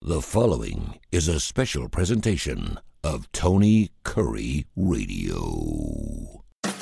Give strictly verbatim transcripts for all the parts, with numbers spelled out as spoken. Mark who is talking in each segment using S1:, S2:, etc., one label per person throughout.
S1: The following is a special presentation of Tony Curry Radio.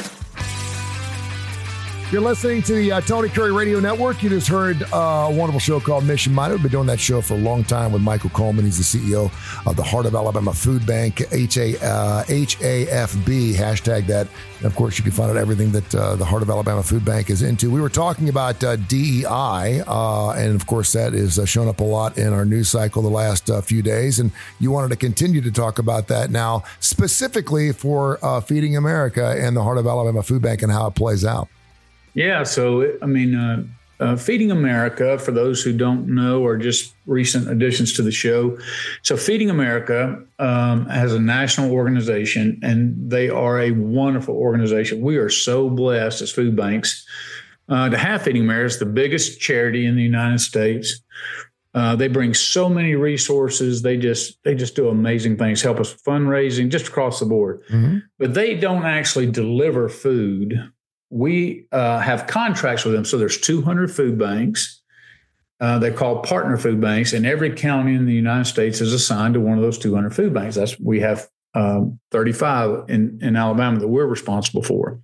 S2: You're listening to the uh, Tony Curry Radio Network. You just heard uh, a wonderful show called Mission Minded. We've been doing that show for a long time with Michael Coleman. He's the C E O of the Heart of Alabama Food Bank, H A, uh, H A F B, hashtag that. And of course, you can find out everything that uh, the Heart of Alabama Food Bank is into. We were talking about uh, D E I, uh, and of course, that is uh, shown up a lot in our news cycle the last uh, few days. And you wanted to continue to talk about that now, specifically for uh, Feeding America and the Heart of Alabama Food Bank and how it plays out.
S3: Yeah, so, I mean, uh, uh, Feeding America, for those who don't know or just recent additions to the show. So Feeding America um, has a national organization, and they are a wonderful organization. We are so blessed as food banks uh, to have Feeding America. It's the biggest charity in the United States. Uh, they bring so many resources. They just they just do amazing things, help us with fundraising, just across the board. Mm-hmm. But they don't actually deliver food. We uh, have contracts with them. So there's two hundred food banks. Uh, they're called partner food banks, and every county in the United States is assigned to one of those two hundred food banks. That's we have um, thirty-five in, in Alabama that we're responsible for.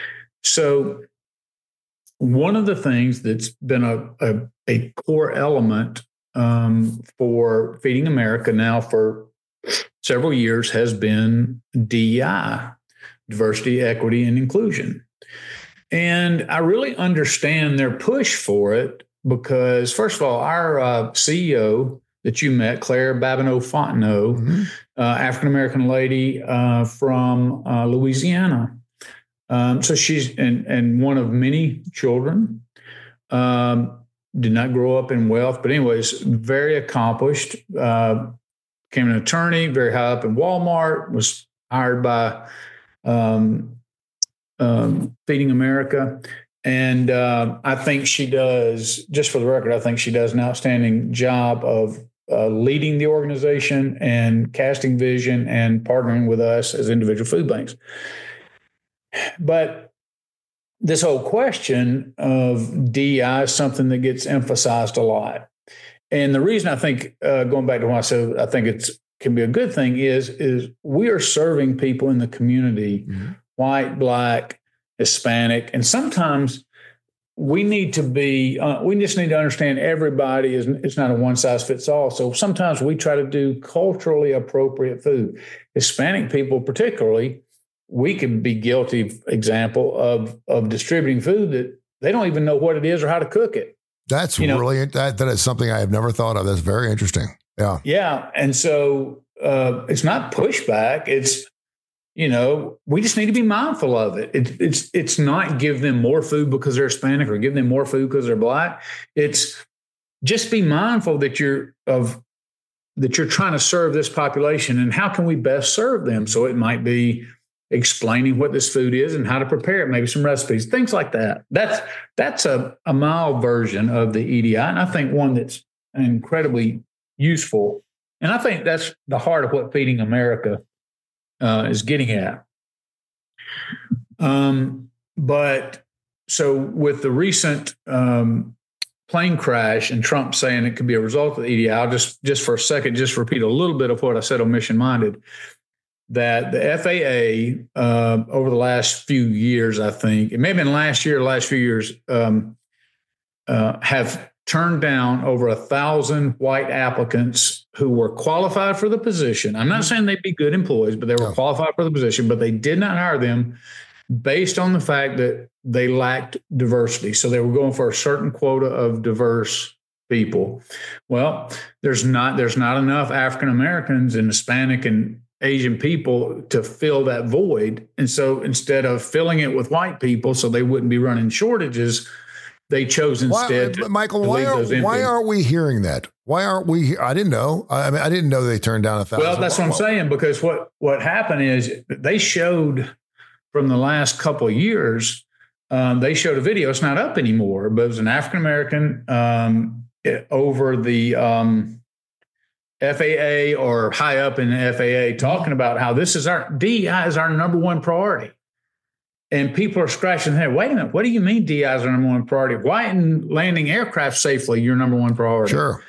S3: So one of the things that's been a, a, a core element um, for Feeding America now for several years has been D E I, diversity, equity, and inclusion. And I really understand their push for it because, first of all, our uh, C E O that you met, Claire Babineau-Fontenot, mm-hmm. uh, African-American lady uh, from uh, Louisiana. Um, so she's and, and one of many children, um, did not grow up in wealth, but anyways, very accomplished, uh, became an attorney, very high up in Walmart, was hired by um Um, Feeding America. And uh, I think she does, just for the record, I think she does an outstanding job of uh, leading the organization and casting vision and partnering with us as individual food banks. But this whole question of D E I is something that gets emphasized a lot. And the reason I think, uh, going back to what I said, I think it can be a good thing is, is we are serving people in the community, mm-hmm. white, black, Hispanic, and sometimes we need to be, uh, we just need to understand everybody is, it's not a one size fits all. So sometimes we try to do culturally appropriate food. Hispanic people particularly, we could be guilty, example, of, of distributing food that they don't even know what it is or how to cook it.
S2: That's
S3: you know?
S2: really, that, that is something I have never thought of. That's very interesting. Yeah.
S3: Yeah. And so uh, it's not pushback. It's, you know, we just need to be mindful of it. it. It's it's not give them more food because they're Hispanic or give them more food because they're black. It's just be mindful that you're of that you're trying to serve this population and how can we best serve them. So it might be explaining what this food is and how to prepare it, maybe some recipes, things like that. That's that's a, a mild version of the E D I, and I think one that's incredibly useful. And I think that's the heart of what Feeding America uh, is getting at. Um, but so with the recent um, plane crash and Trump saying it could be a result of the E D I, I'll just, just for a second, just repeat a little bit of what I said on Mission Minded, that the F A A uh, over the last few years, I think, it may have been last year, last few years, um, uh, have turned down over a thousand white applicants who were qualified for the position. I'm not saying they'd be good employees, but they were qualified for the position, but they did not hire them based on the fact that they lacked diversity. So they were going for a certain quota of diverse people. Well, there's not, there's not enough African Americans and Hispanic and Asian people to fill that void. And so instead of filling it with white people so they wouldn't be running shortages, they chose instead
S2: why,
S3: to,
S2: Michael,
S3: to
S2: why,
S3: leave
S2: are,
S3: those empty.
S2: why aren't we hearing that? Why aren't we? I didn't know. I mean, I didn't know they turned down a thousand.
S3: Well, that's what I'm saying, because what, what happened is they showed from the last couple of years, um, they showed a video. It's not up anymore, but it was an African-American um, over the um, F A A or high up in the F A A talking about how this is our D E I is our number one priority. And people are scratching their head. Wait a minute. What do you mean D E I is our number one priority? Why isn't landing aircraft safely your number one priority?
S2: Sure.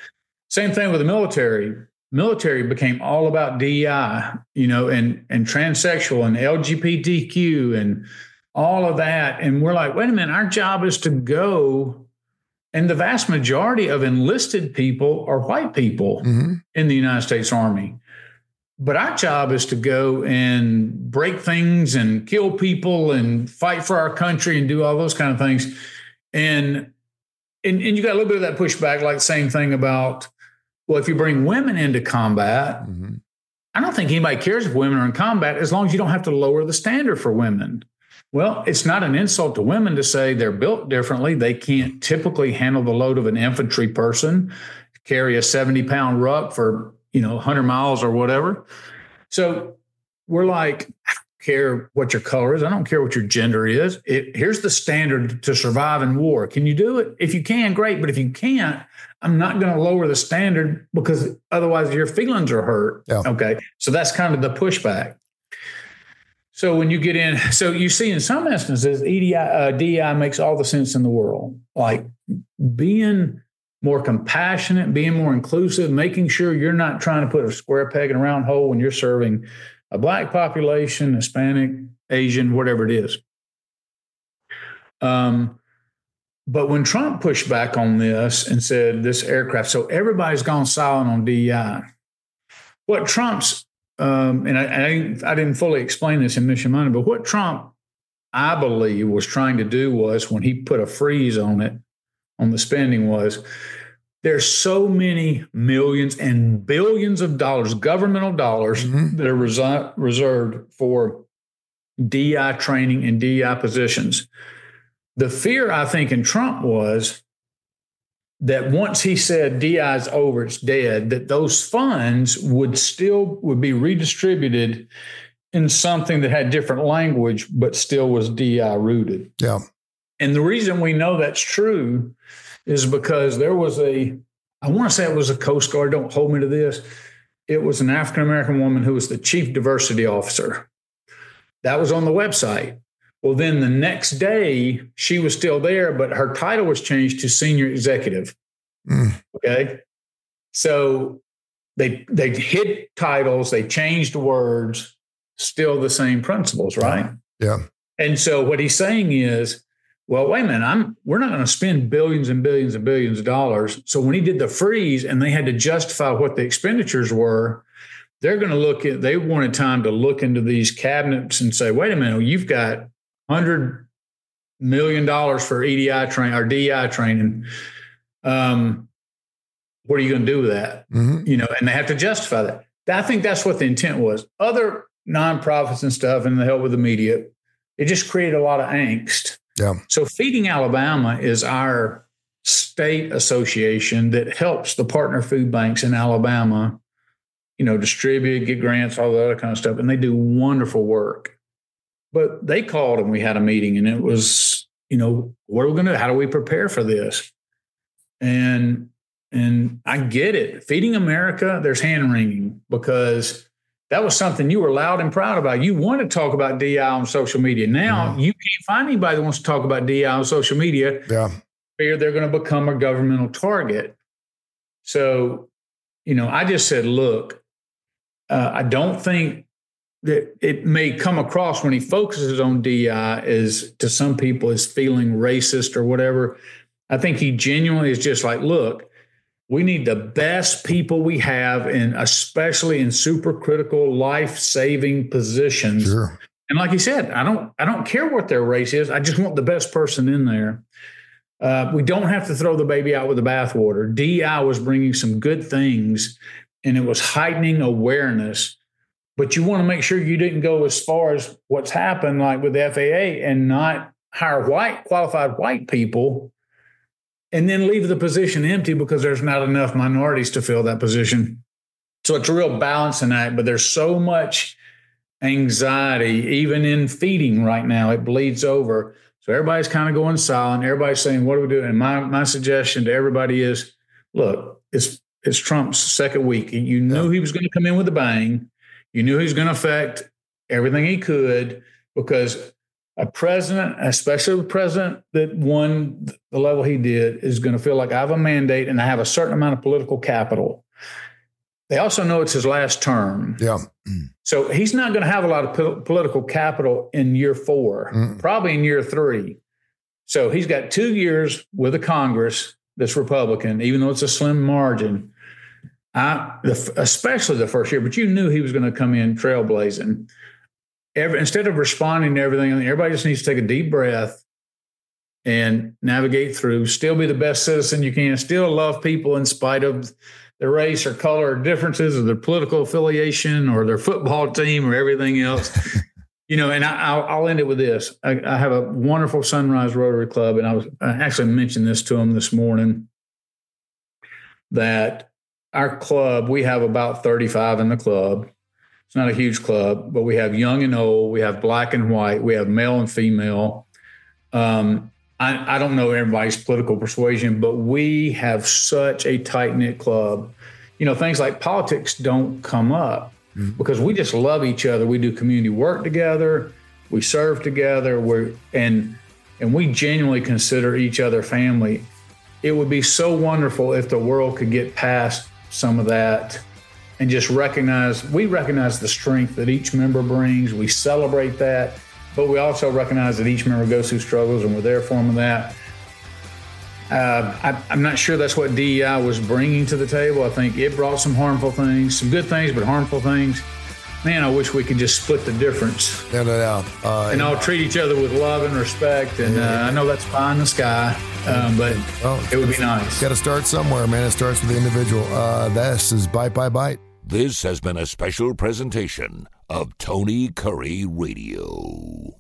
S3: Same thing with the military. Military became all about D E I, you know, and and transsexual and L G B T Q and all of that. And we're like, wait a minute, our job is to go. And the vast majority of enlisted people are white people mm-hmm. in the United States Army. But our job is to go and break things and kill people and fight for our country and do all those kind of things. And and, and you got a little bit of that pushback, like the same thing about, well, if you bring women into combat, mm-hmm. I don't think anybody cares if women are in combat as long as you don't have to lower the standard for women. Well, it's not an insult to women to say they're built differently. They can't typically handle the load of an infantry person, carry a seventy pound ruck for, you know, one hundred miles or whatever. So we're like, I don't care what your color is. I don't care what your gender is. It, here's the standard to survive in war. Can you do it? If you can, great. But if you can't, I'm not going to lower the standard because otherwise your feelings are hurt. Yeah. Okay. So that's kind of the pushback. So when you get in, so you see in some instances, E D I, uh, D E I makes all the sense in the world, like being more compassionate, being more inclusive, making sure you're not trying to put a square peg in a round hole when you're serving a Black population, Hispanic, Asian, whatever it is. Um, but when Trump pushed back on this and said this aircraft, so everybody's gone silent on D E I. What Trump's Um, and I, I, I didn't fully explain this in Mission Monday, but what Trump, I believe, was trying to do was when he put a freeze on it, on the spending was, there's so many millions and billions of dollars, governmental dollars mm-hmm. that are resi- reserved for D E I training and D E I positions. The fear, I think, in Trump was that once he said D E I is over, it's dead, that those funds would still would be redistributed in something that had different language, but still was D E I rooted.
S2: Yeah.
S3: And the reason we know that's true is because there was a, I want to say it was a Coast Guard, don't hold me to this. It was an African-American woman who was the chief diversity officer. That was on the website. Well, then the next day, she was still there, but her title was changed to senior executive. Mm. Okay. So they they hid titles, they changed words, still the same principles, right?
S2: Yeah.
S3: And so what he's saying is, well, wait a minute, I'm we're not going to spend billions and billions and billions of dollars. So when he did the freeze and they had to justify what the expenditures were, they're going to look at, they wanted time to look into these cabinets and say, wait a minute, you've got one hundred million dollars for E D I training or D E I training. Um, what are you going to do with that? Mm-hmm. You know, and they have to justify that. I think that's what the intent was. Other nonprofits and stuff and the help with the media, it just created a lot of angst.
S2: Yeah.
S3: So Feeding Alabama is our state association that helps the partner food banks in Alabama, you know, distribute, get grants, all the other kind of stuff. And they do wonderful work. But they called and we had a meeting and it was, you know, what are we going to do? How do we prepare for this? And, and I get it. Feeding America, there's hand wringing because that was something you were loud and proud about. You want to talk about D E I on social media. Now mm. you can't find anybody that wants to talk about D E I on social media.
S2: Yeah.
S3: Fear they're going to become a governmental target. So, you know, I just said, look, uh, I don't think that it may come across when he focuses on D E I as to some people as feeling racist or whatever. I think he genuinely is just like, look, we need the best people we have, and especially in super critical life-saving positions.
S2: Sure.
S3: And like he said, I don't, I don't care what their race is. I just want the best person in there. Uh, we don't have to throw the baby out with the bathwater. D E I was bringing some good things, and it was heightening awareness. But you want to make sure you didn't go as far as what's happened, like with the F A A, and not hire white, qualified white people, and then leave the position empty because there's not enough minorities to fill that position. So it's a real balancing act, but there's so much anxiety, even in feeding right now, it bleeds over. So everybody's kind of going silent. Everybody's saying, what do we do? And my, my suggestion to everybody is, look, it's, it's Trump's second week. You knew yeah. he was going to come in with a bang. You knew he was going to affect everything he could because a president, especially a president that won the level he did, is going to feel like I have a mandate and I have a certain amount of political capital. They also know it's his last term.
S2: Yeah.
S3: So he's not going to have a lot of po- political capital in year four, mm. probably in year three. So he's got two years with a Congress that's Republican, even though it's a slim margin. I, the, especially the first year, but you knew he was going to come in trailblazing. Every, instead of responding to everything, everybody just needs to take a deep breath and navigate through, still be the best citizen you can, still love people in spite of their race or color or differences or their political affiliation or their football team or everything else. You know, and I, I'll, I'll end it with this. I, I have a wonderful Sunrise Rotary Club, and I was I actually mentioned this to them this morning, that our club, we have about thirty-five in the club. It's not a huge club, but we have young and old, we have black and white, we have male and female. Um, I, I don't know everybody's political persuasion, but we have such a tight-knit club. You know, things like politics don't come up mm-hmm. because we just love each other. We do community work together. We serve together. We're, and and we genuinely consider each other family. It would be so wonderful if the world could get past some of that and just recognize, we recognize the strength that each member brings. We celebrate that. But we also recognize that each member goes through struggles, and we're there for them in that. Uh, I, I'm not sure that's what D E I was bringing to the table. I think it brought some harmful things, some good things, but harmful things. Man, I wish we could just split the difference.
S2: No, no, no. Uh,
S3: and all treat each other with love and respect. And uh, I know that's pie in the sky, um, but well, it would be nice.
S2: Got to start somewhere, man. It starts with the individual. Uh, this is Bite by Bite.
S1: This has been a special presentation of Tony Curry Radio.